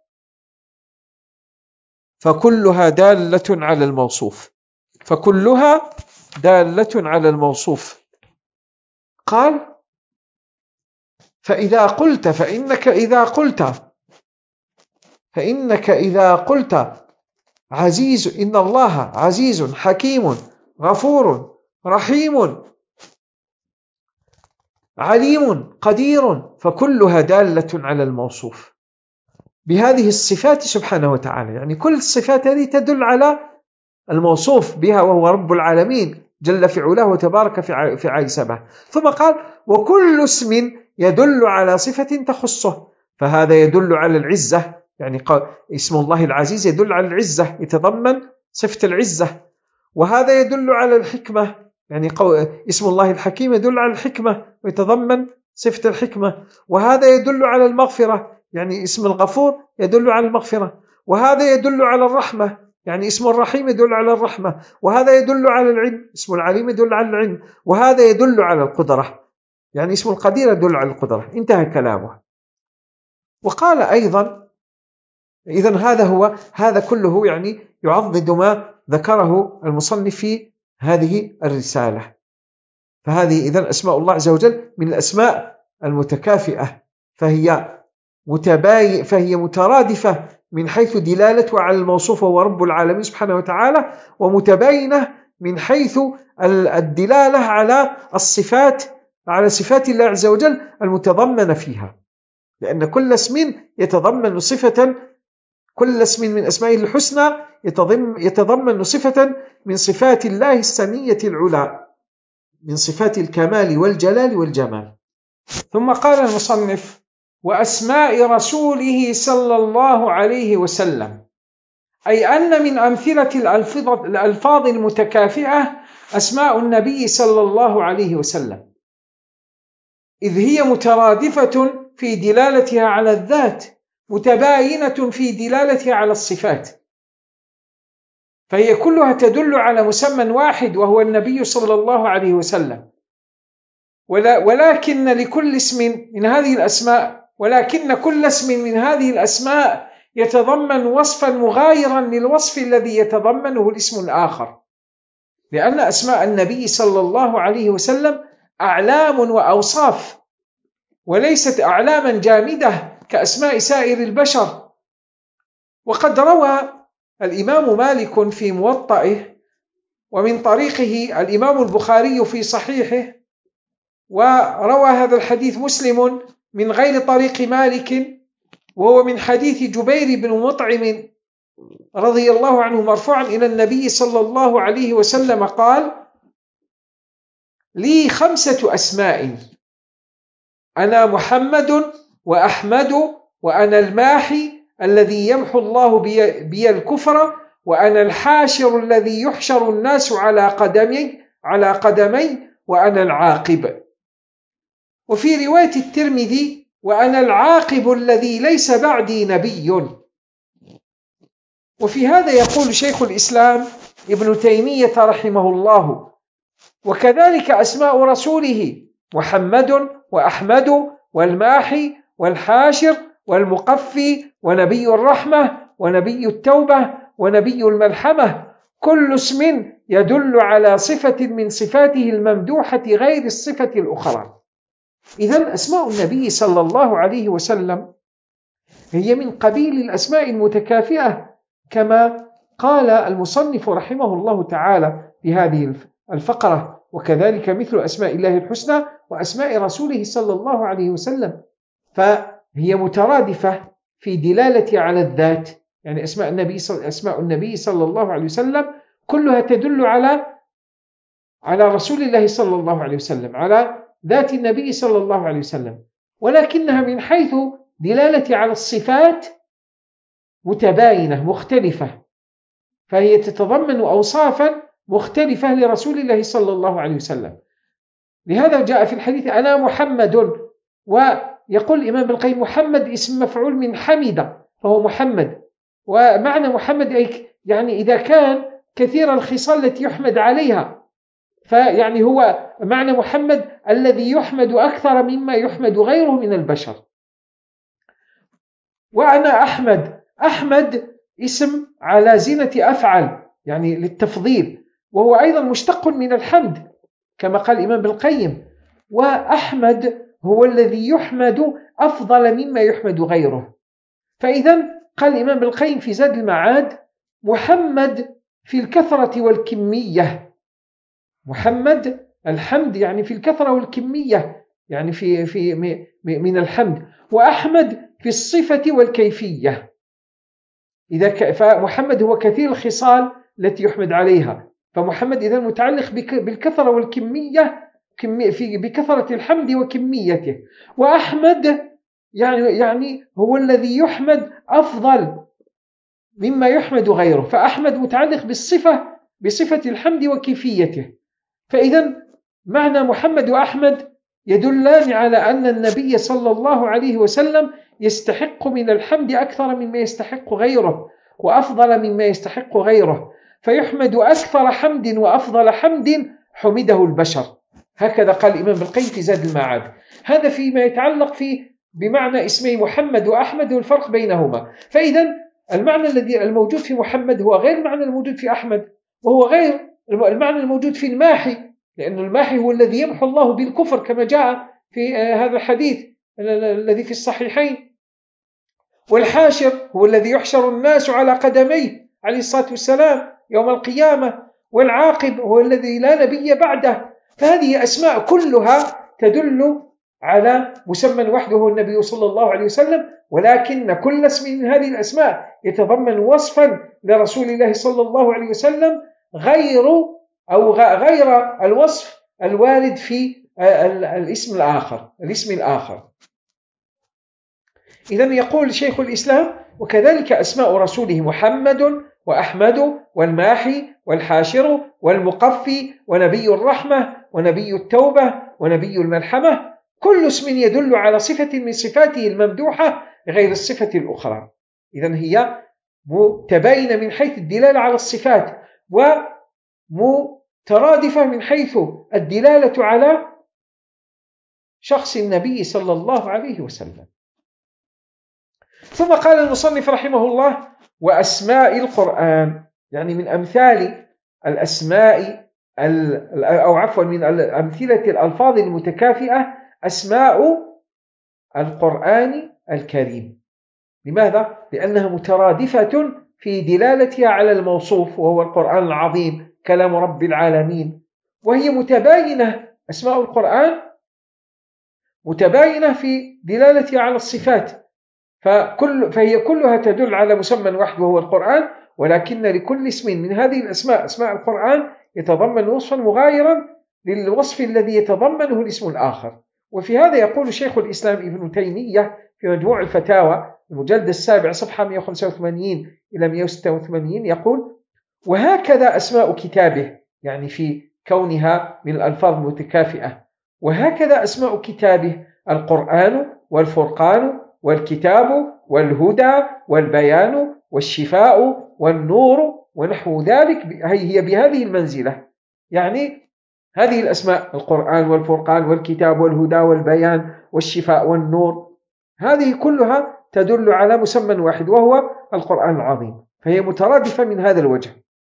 فكلها دالة على الموصوف، فكلها دالة على الموصوف. قال: فإذا قلت فإنك إذا قلت فإنك إذا قلت عزيز إن الله عزيز حكيم غفور رحيم عليم قدير، فكلها دالة على الموصوف بهذه الصفات سبحانه وتعالى، يعني كل الصفات هذه تدل على الموصوف بها وهو رب العالمين جل في علاه وتبارك في عالي سبحه. ثم قال: وكل اسم يدل على صفة تخصه، فهذا يدل على العزة، يعني قال اسم الله العزيز يدل على العزة، يتضمن صفة العزة، وهذا يدل على الحكمة يعني اسم الله الحكيم يدل على الحكمة ويتضمن صفة الحكمة، وهذا يدل على المغفرة، يعني اسم الغفور يدل على المغفرة، وهذا يدل على الرحمة، يعني اسم الرحيم يدل على الرحمة، وهذا يدل على العلم، اسم العليم يدل على العلم، وهذا يدل على القدرة، يعني اسم القدير يدل على القدرة. انتهى كلامه. وقال أيضا إذن هذا هو هذا كله يعني يعضد ما ذكره المصنف في هذه الرسالة. فهذه إذن أسماء الله عز وجل من الأسماء المتكافئة، فهي متباي فهي مترادفة من حيث دلالتها على الموصوف وهو رب العالمين سبحانه وتعالى، ومتباينة من حيث الدلالة على الصفات على صفات الله عز وجل المتضمنة فيها، لأن كل اسم يتضمن صفة كل اسم من أسمائه الحسنى يتضمن صفة من صفات الله السنية العلى، من صفات الكمال والجلال والجمال. ثم قال المصنف: وأسماء رسوله صلى الله عليه وسلم، أي أن من أمثلة الألفاظ المتكافئة أسماء النبي صلى الله عليه وسلم، إذ هي مترادفة في دلالتها على الذات، متباينة في دلالتها على الصفات، فهي كلها تدل على مسمى واحد وهو النبي صلى الله عليه وسلم. ولكن لكل اسم من هذه الأسماء ولكن كل اسم من هذه الأسماء يتضمن وصفا مغايرا للوصف الذي يتضمنه الاسم الآخر، لأن أسماء النبي صلى الله عليه وسلم أعلام وأوصاف، وليست أعلاما جامدة كأسماء سائر البشر. وقد روى الإمام مالك في موطئه، ومن طريقه الإمام البخاري في صحيحه، وروى هذا الحديث مسلم من غير طريق مالك، وهو من حديث جبير بن مطعم رضي الله عنه مرفوعا إلى النبي صلى الله عليه وسلم قال: لي خمسة أسماء، أنا محمد وأحمد وأنا الماحي الذي يمحو الله بي, بي الكفر، وأنا الحاشر الذي يحشر الناس على قدمي على قدمي وأنا العاقب. وفي رواية الترمذي: وأنا العاقب الذي ليس بعدي نبي. وفي هذا يقول شيخ الإسلام ابن تيمية رحمه الله: وكذلك أسماء رسوله محمد وأحمد والماحي والحاشر والمقفي ونبي الرحمة ونبي التوبة ونبي الملحمة، كل اسم يدل على صفة من صفاته الممدوحة غير الصفة الأخرى. إذن أسماء النبي صلى الله عليه وسلم هي من قبيل الأسماء المتكافئة، كما قال المصنف رحمه الله تعالى في هذه الفقرة: وكذلك مثل أسماء الله الحسنى وأسماء رسوله صلى الله عليه وسلم. فهي مترادفة في دلالة على الذات، يعني أسماء النبي صلى أسماء النبي صلى الله عليه وسلم كلها تدل على على رسول الله صلى الله عليه وسلم، على ذات النبي صلى الله عليه وسلم، ولكنها من حيث دلالة على الصفات متباينة مختلفة، فهي تتضمن أوصافا مختلفة لرسول الله صلى الله عليه وسلم. لهذا جاء في الحديث: أنا محمد، ويقول الإمام ابن القيم: محمد اسم مفعول من حمد، فهو محمد، ومعنى محمد أي يعني إذا كان كثير الخصال التي يحمد عليها، فيعني هو معنى محمد الذي يحمد أكثر مما يحمد غيره من البشر. وأنا أحمد، أحمد اسم على زينة أفعل، يعني للتفضيل، وهو أيضا مشتق من الحمد كما قال الإمام ابن القيم. وأحمد هو الذي يحمد أفضل مما يحمد غيره. فإذا قال الإمام ابن القيم في زاد المعاد: محمد في الكثرة والكمية، محمد الحمد يعني في الكثرة والكمية، يعني في في من الحمد، وأحمد في الصفة والكيفية. إذا فمحمد هو كثير الخصال التي يحمد عليها، فمحمد إذا متعلق بالكثرة والكمية، في بكثرة الحمد وكميته. وأحمد يعني يعني هو الذي يحمد أفضل مما يحمد غيره، فأحمد متعلق بالصفة بصفة الحمد وكيفيته. فإذا معنى محمد وأحمد يدلان على أن النبي صلى الله عليه وسلم يستحق من الحمد أكثر مما يستحق غيره، وأفضل مما يستحق غيره، فيحمد أكثر حمد وأفضل حمد حمده البشر. هكذا قال الإمام بالقيم في زاد المعاد. هذا فيما يتعلق في بمعنى اسمي محمد وأحمد والفرق بينهما. فإذا المعنى الذي الموجود في محمد هو غير المعنى الموجود في أحمد، وهو غير المعنى الموجود في الماحي، لأن الماحي هو الذي يمحو الله بالكفر كما جاء في هذا الحديث الذي في الصحيحين. والحاشر هو الذي يحشر الناس على قدميه عليه الصلاة والسلام يوم القيامة. والعاقب هو الذي لا نبي بعده. فهذه أسماء كلها تدل على مسمى وحده هو النبي صلى الله عليه وسلم، ولكن كل اسم من هذه الأسماء يتضمن وصفا لرسول الله صلى الله عليه وسلم غير أو غير الوصف الوارد في الاسم الآخر الاسم الآخر. إذن يقول شيخ الإسلام: وكذلك أسماء رسوله محمد وأحمد والماحي والحاشر والمقفي ونبي الرحمة ونبي التوبة ونبي الملحمة، كل اسم يدل على صفة من صفاته الممدوحة غير الصفة الأخرى. إذن هي متباينة من حيث الدلالة على الصفات، ومترادفة من حيث الدلالة على شخص النبي صلى الله عليه وسلم. ثم قال المصنف رحمه الله: وأسماء القرآن، يعني من أمثال الأسماء أو عفوا من أمثلة الألفاظ المتكافئة أسماء القرآن الكريم. لماذا؟ لأنها مترادفة في دلالتها على الموصوف وهو القرآن العظيم كلام رب العالمين، وهي متباينة. أسماء القرآن متباينة في دلالتها على الصفات، فكل فهي كلها تدل على مسمى وحده وهو القرآن، ولكن لكل اسم من هذه الأسماء أسماء القرآن يتضمن وصفا مغايرا للوصف الذي يتضمنه الاسم الآخر. وفي هذا يقول شيخ الإسلام ابن تيمية في مجموع الفتاوى المجلد السابع صفحة مئة وخمسة وثمانين إلى مئة وستة وثمانين يقول: وهكذا أسماء كتابه، يعني في كونها من الألفاظ المتكافئة، وهكذا أسماء كتابه القرآن والفرقان والكتاب والهدى والبيان والشفاء والنور ونحو ذلك، هي بهذه المنزلة. يعني هذه الأسماء القرآن والفرقان والكتاب والهدى والبيان والشفاء والنور، هذه كلها تدل على مسمى واحد وهو القرآن العظيم، فهي مترادفة من هذا الوجه.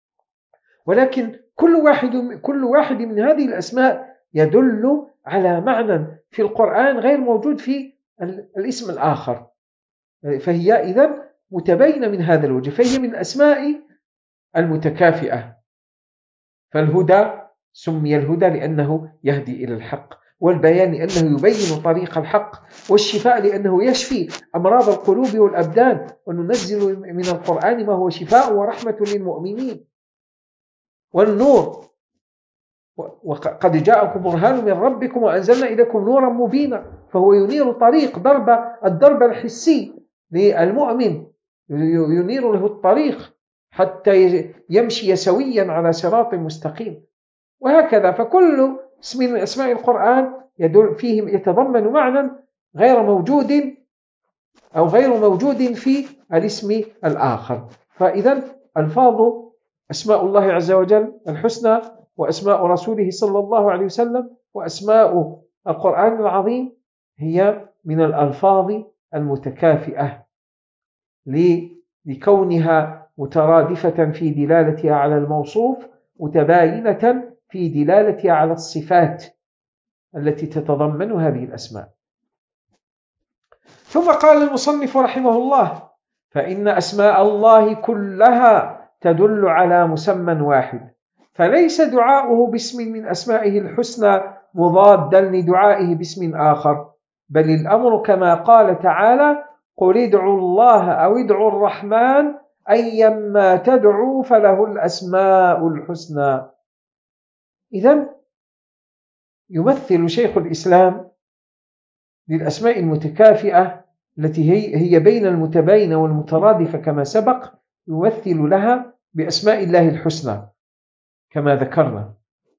ولكن كل واحد كل واحد من هذه الأسماء يدل على معنى في القرآن غير موجود في الاسم الآخر، فهي إذن متباينة من هذا الوجه، فهي من الأسماء المتكافئة. فالهدى سمي الهدى لأنه يهدي إلى الحق، والبيان لأنه يبين طريق الحق، والشفاء لأنه يشفي أمراض القلوب والأبدان، وننزل من القرآن ما هو شفاء ورحمة للمؤمنين. والنور وقد جاءكم برهان من ربكم وأنزلنا إليكم نورا مبينا، فهو ينير طريق ضرب الضرب الحسي للمؤمن، ينير له الطريق حتى يمشي سويا على صراط مستقيم. وهكذا فكل اسم من أسماء القرآن يدل فيه يتضمن معنى غير موجود أو غير موجود في الاسم الآخر. فإذا ألفاظ أسماء الله عز وجل الحسنى وأسماء رسوله صلى الله عليه وسلم وأسماء القرآن العظيم هي من الألفاظ المتكافئة لكونها مترادفة في دلالتها على الموصوف، متباينة في دلالتها على الصفات التي تتضمن هذه الأسماء. ثم قال المصنف رحمه الله: فإن أسماء الله كلها تدل على مسمى واحد، فليس دعاؤه باسم من أسمائه الحسنى مضادا لدعائه باسم آخر، بل الأمر كما قال تعالى: قل ادعوا الله أو ادعوا الرحمن أيما تدعوا فله الأسماء الحسنى. إذن يمثل شيخ الإسلام للأسماء المتكافئة التي هي, هي بين المتباينة والمترادفة كما سبق، يمثل لها بأسماء الله الحسنى كما ذكرنا.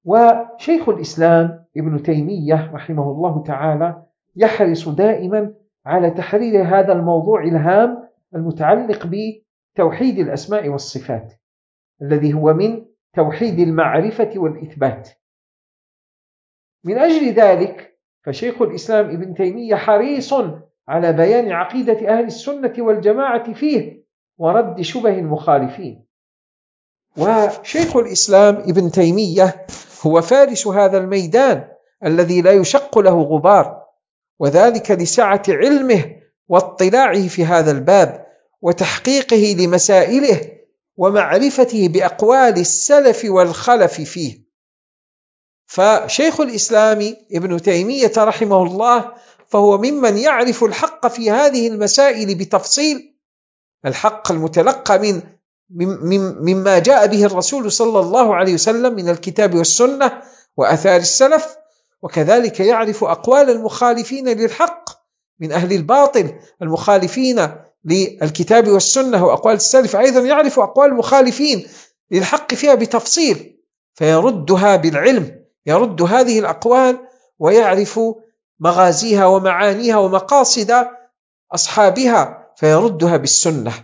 وشيخ الإسلام ابن تيمية رحمه الله تعالى يحرص دائما على تحرير هذا الموضوع الهام المتعلق بتوحيد الأسماء والصفات، الذي هو من توحيد المعرفة والإثبات. من أجل ذلك فشيخ الإسلام ابن تيمية حريص على بيان عقيدة أهل السنة والجماعة فيه ورد شبه المخالفين. وشيخ الإسلام ابن تيمية هو فارس هذا الميدان الذي لا يشق له غبار، وذلك لسعة علمه واطلاعه في هذا الباب وتحقيقه لمسائله ومعرفته بأقوال السلف والخلف فيه. فشيخ الإسلام ابن تيمية رحمه الله فهو ممن يعرف الحق في هذه المسائل بتفصيل، الحق المتلقى من مما جاء به الرسول صلى الله عليه وسلم من الكتاب والسنة وأثار السلف، وكذلك يعرف أقوال المخالفين للحق من أهل الباطل المخالفين للكتاب والسنة وأقوال السلف، أيضا يعرف أقوال المخالفين للحق فيها بتفصيل فيردها بالعلم، يرد هذه الأقوال ويعرف مغازيها ومعانيها ومقاصد أصحابها فيردها بالسنة.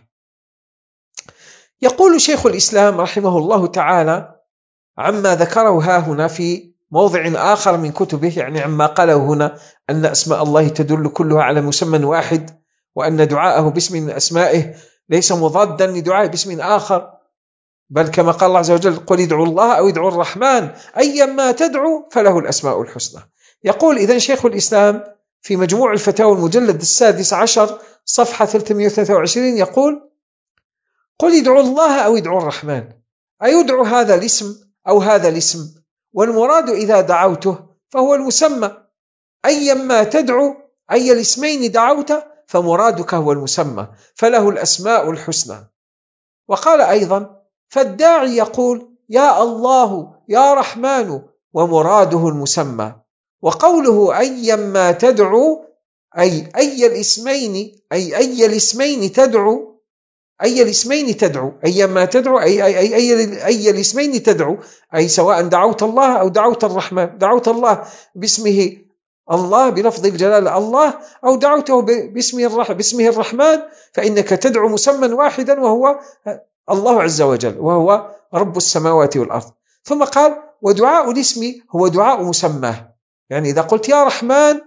يقول شيخ الإسلام رحمه الله تعالى عما ذكره ها هنا في موضع آخر من كتبه، يعني عما قاله هنا أن أسماء الله تدل كلها على مسمى واحد، وأن دعاءه باسم من أسمائه ليس مضادا لدعاء باسم آخر، بل كما قال الله عز وجل قل ادعوا الله أو ادعوا الرحمن أيما تدعوا فله الأسماء الحسنى. يقول إذن شيخ الإسلام في مجموع الفتاوى المجلد السادس عشر صفحة ثلاثمائة وثلاثة وعشرين يقول قل ادعوا الله أو ادعوا الرحمن، أي ادعوا هذا الاسم أو هذا الاسم، والمراد إذا دعوته فهو المسمى، أيما تدعو أي الاسمين دعوت فمرادك هو المسمى فله الأسماء الحسنى. وقال أيضا فالداعي يقول يا الله يا رحمن ومراده المسمى، وقوله أيما تدعو أي أي الاسمين أي أي الاسمين تدعو أي الاسمين تدعو أيما تدعو أي أي أي أي, أي الاسمين تدعو، أي سواء دعوت الله أو دعوت الرحمن، دعوت الله باسمه الله بلفظ الجلالة الله أو دعوته باسمه باسمه الرحمن، فإنك تدعو مسمى واحدا وهو الله عز وجل وهو رب السماوات والأرض. ثم قال ودعاء الاسم هو دعاء مسماه، يعني إذا قلت يا رحمن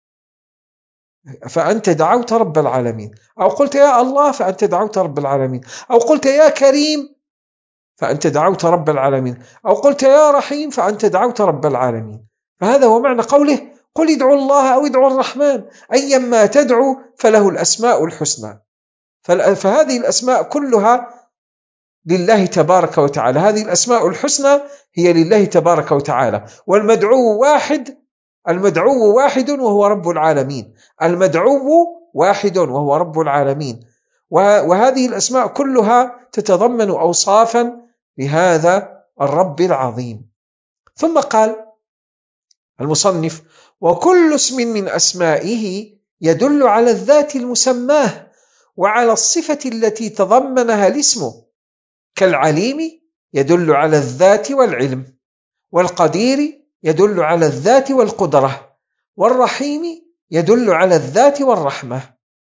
فأنت دعوت رب العالمين، أو قلت يا الله فأنت دعوت رب العالمين، أو قلت يا كريم فأنت دعوت رب العالمين، أو قلت يا رحيم فأنت دعوت رب العالمين. فهذا هو معنى قوله قل ادعوا الله أو ادعوا الرحمن أيما تدعو فله الأسماء الحسنى. فهذه الأسماء كلها لله تبارك وتعالى، هذه الأسماء الحسنى هي لله تبارك وتعالى، والمدعو واحد، المدعو واحد وهو رب العالمين، المدعو واحد وهو رب العالمين. وهذه الأسماء كلها تتضمن أوصافا لهذا الرب العظيم. ثم قال المصنف وكل اسم من أسمائه يدل على الذات المسماه وعلى الصفة التي تضمنها الاسم، كالعليم يدل على الذات والعلم، والقدير يدل على الذات والقدرة، والرحيم يدل على الذات والرحمة.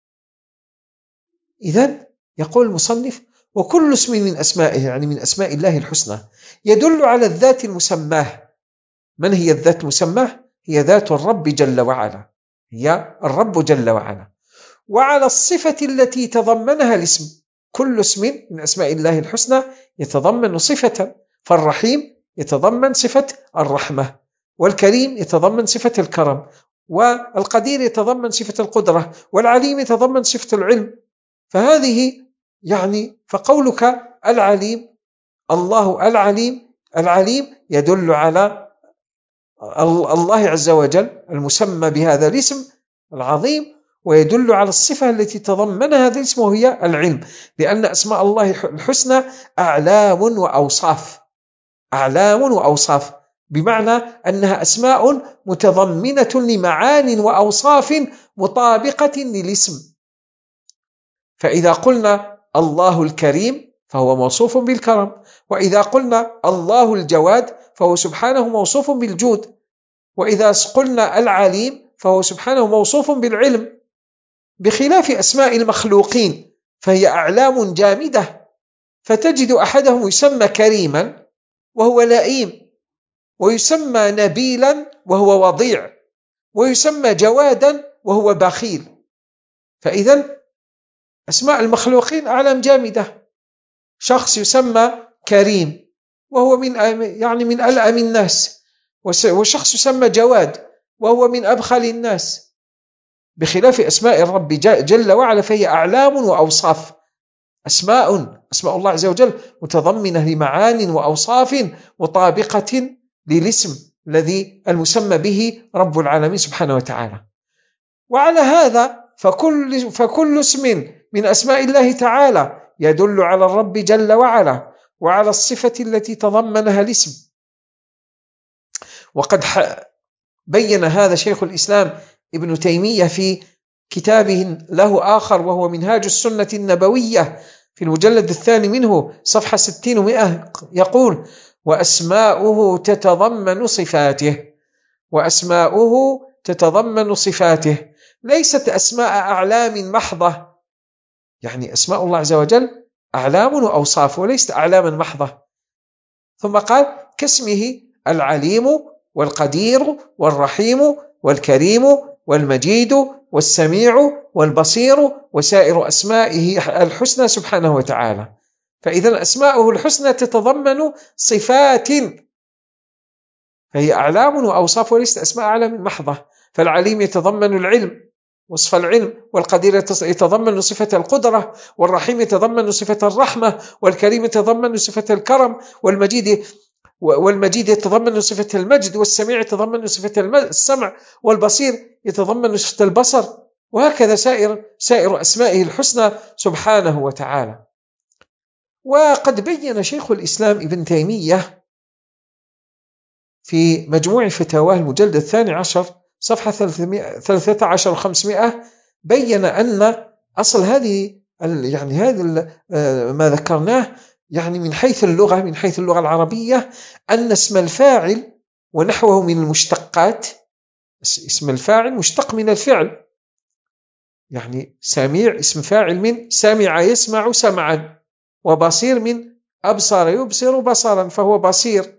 إذن يقول المصنف وكل اسم من أسمائه، يعني من أسماء الله الحسنى، يدل على الذات المسماه. من هي الذات المسماه؟ هي ذات الرب جل وعلا، هي الرب جل وعلا، وعلى الصفة التي تضمنها الاسم. كل اسم من أسماء الله الحسنى يتضمن صفة، فالرحيم يتضمن صفة الرحمة، والكريم يتضمن صفة الكرم، والقدير يتضمن صفة القدرة، والعليم يتضمن صفة العلم. فهذه يعني فقولك العليم الله العليم، العليم يدل على الله عز وجل المسمى بهذا الاسم العظيم، ويدل على الصفة التي تضمنها هذا الاسم وهي العلم، لأن أسماء الله الحسنى أعلام وأوصاف، أعلام وأوصاف بمعنى أنها أسماء متضمنة لمعان وأوصاف مطابقة للاسم. فإذا قلنا الله الكريم فهو موصوف بالكرم، وإذا قلنا الله الجواد فهو سبحانه موصوف بالجود، وإذا قلنا العليم فهو سبحانه موصوف بالعلم، بخلاف أسماء المخلوقين فهي أعلام جامدة، فتجد أحدهم يسمى كريما وهو لئيم، ويسمى نبيلا وهو وضيع، ويسمى جوادا وهو بخيل. فإذا أسماء المخلوقين أعلام جامدة. شخص يسمى كريم وهو من يعني من ألأم الناس، وشخص يسمى جواد وهو من أبخل الناس، بخلاف أسماء الرب جل وعلا فهي أعلام وأوصاف. أسماء أسماء الله عز وجل متضمنة لمعان وأوصاف مطابقة للاسم الذي المسمى به رب العالمين سبحانه وتعالى. وعلى هذا فكل, فكل اسم من أسماء الله تعالى يدل على الرب جل وعلا وعلى الصفة التي تضمنها الاسم. وقد بين هذا شيخ الإسلام ابن تيمية في كتابه له آخر وهو منهاج السنة النبوية في المجلد الثاني منه صفحة ستين ومئة، يقول: وأسماؤه تتضمن صفاته وأسماؤه تتضمن صفاته ليست أسماء أعلام محضة، يعني أسماء الله عز وجل أعلام وأوصاف وليست أعلاما محضة. ثم قال: كاسمه العليم والقدير والرحيم والكريم والمجيد والسميع والبصير وسائر أسمائه الحسنى سبحانه وتعالى. فإذا أسماؤه الحسنى تتضمن صفات، فهي أعلام وأوصاف وليست أسماء أعلام محضة. فالعليم يتضمن العلم وصف العلم، والقدير يتضمن صفة القدرة، والرحيم يتضمن صفة الرحمة، والكريم يتضمن صفة الكرم، والمجيد والمجيد يتضمن صفة المجد، والسميع يتضمن صفة السمع، والبصير يتضمن صفة البصر، وهكذا سائر سائر أسمائه الحسنى سبحانه وتعالى. وقد بين شيخ الإسلام ابن تيمية في مجموع فتاواه المجلد الثاني عشر صفحة ثلاثة عشر وخمسمائة، بين أن أصل هذه يعني هذا ما ذكرناه يعني من حيث اللغة من حيث اللغة العربية أن اسم الفاعل ونحوه من المشتقات، اسم الفاعل مشتق من الفعل، يعني سميع اسم فاعل من سمع يسمع سمعا، وبصير من أبصر يبصر بصرا فهو بصير.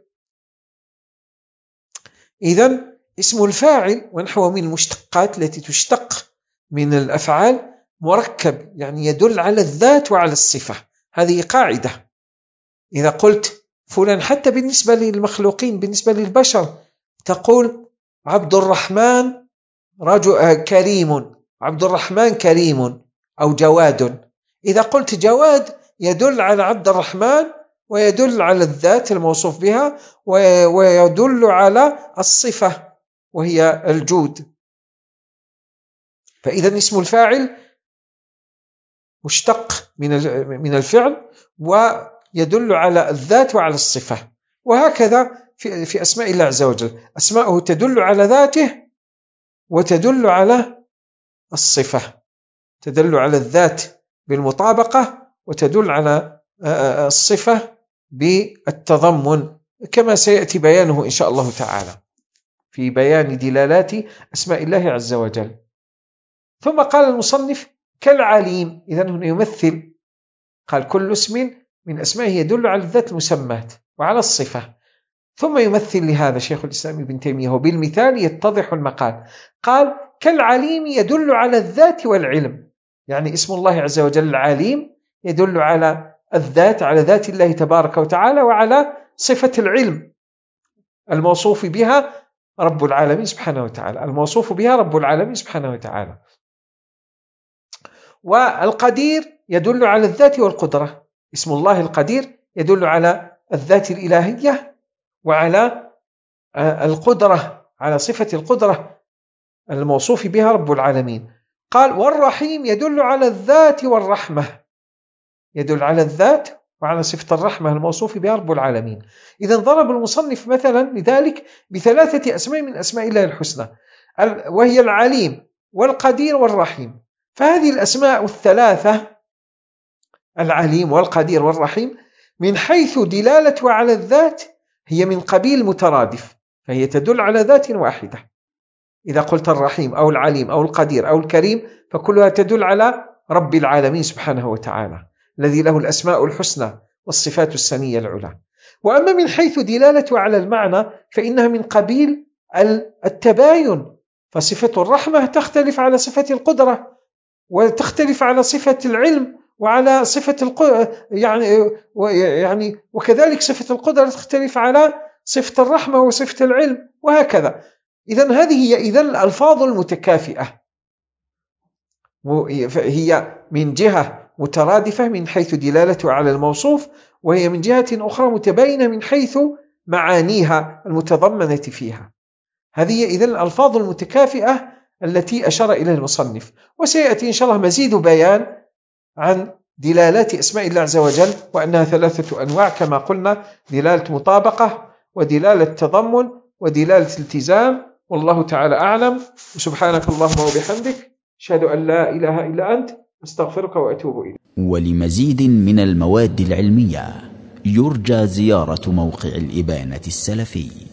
إذن اسم الفاعل ونحوه من المشتقات التي تشتق من الأفعال مركب، يعني يدل على الذات وعلى الصفة. هذه قاعدة. إذا قلت فلان حتى بالنسبة للمخلوقين بالنسبة للبشر تقول عبد الرحمن رجل كريم، عبد الرحمن كريم أو جواد. إذا قلت جواد يدل على عبد الرحمن ويدل على الذات الموصوف بها ويدل على الصفة وهي الجود. فإذا اسم الفاعل مشتق من الفعل ويدل على الذات وعلى الصفة، وهكذا في, في أسماء الله عز وجل أسماءه تدل على ذاته وتدل على الصفة، تدل على الذات بالمطابقة وتدل على الصفة بالتضمن، كما سيأتي بيانه إن شاء الله تعالى في بيان دلالات أسماء الله عز وجل. ثم قال المصنف كالعليم، إذن هنا يمثل، قال كل اسم من أسمائه يدل على الذات المسمات وعلى الصفة. ثم يمثل لهذا شيخ الإسلام ابن تيمية وبالمثال يتضح المقال. قال كالعليم يدل على الذات والعلم، يعني اسم الله عز وجل العليم يدل على الذات، على ذات الله تبارك وتعالى، وعلى صفة العلم الموصوف بها رب العالمين سبحانه وتعالى، الموصوف بها رب العالمين سبحانه وتعالى. والقدير يدل على الذات والقدرة، اسم الله القدير يدل على الذات الإلهية وعلى القدرة، على صفة القدرة الموصوف بها رب العالمين. قال والرحيم يدل على الذات والرحمة، يدل على الذات وعلى صفة الرحمة الموصوف بها رب العالمين. إذن ضرب المصنف مثلا لذلك بثلاثة أسماء من أسماء الله الحسنى، وهي العليم والقدير والرحيم. فهذه الأسماء الثلاثة العليم والقدير والرحيم من حيث دلالتها على الذات هي من قبيل مترادف، فهي تدل على ذات واحدة. إذا قلت الرحيم أو العليم أو القدير أو الكريم فكلها تدل على رب العالمين سبحانه وتعالى الذي له الأسماء الحسنى والصفات السنية العلى. وأما من حيث دلالته على المعنى فإنها من قبيل التباين، فصفة الرحمة تختلف على صفة القدرة، وتختلف على صفة العلم، وعلى صفة الق... يعني يعني وكذلك صفة القدرة تختلف على صفة الرحمة وصفة العلم، وهكذا. إذن هذه هي إذن الألفاظ المتكافئة، هي من جهة مترادفة من حيث دلالته على الموصوف، وهي من جهة أخرى متباينة من حيث معانيها المتضمنة فيها. هذه إذن الألفاظ المتكافئة التي أشار إلى المصنف. وسيأتي إن شاء الله مزيد بيان عن دلالات أسماء الله عز وجل، وأنها ثلاثة أنواع كما قلنا: دلالة مطابقة، ودلالة تضمن، ودلالة التزام. والله تعالى أعلم. وسبحانك اللهم وبحمدك، أشهد أن لا إله إلا أنت، أستغفرك وأتوب إليك. ولمزيد من المواد العلمية يرجى زيارة موقع الإبانة السلفي.